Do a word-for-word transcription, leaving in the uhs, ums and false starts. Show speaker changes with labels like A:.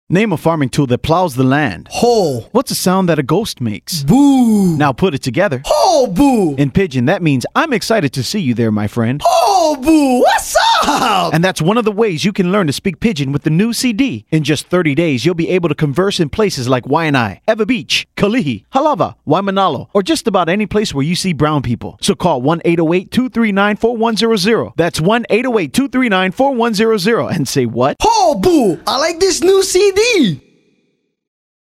A: Name a farming tool that plows the land.
B: Hoe.
A: What's a sound that a ghost makes?
B: Boo.
A: Now put it together.
B: Ho, boo.
A: In Pidgin, that means I'm excited to see you there, my friend.
B: Ho, boo. What's up?
A: And that's one of the ways you can learn to speak Pidgin with the new C D. In just thirty days, you'll be able to converse in places like Waianae, Eva Beach, Kalihi, Halava, Waimanalo, or just about any place where you see brown people. So call one eight zero eight, two three nine, four one zero zero. That's one eight zero eight, two three nine, four one zero zero and say what?
B: Ho, boo. I like this new C D.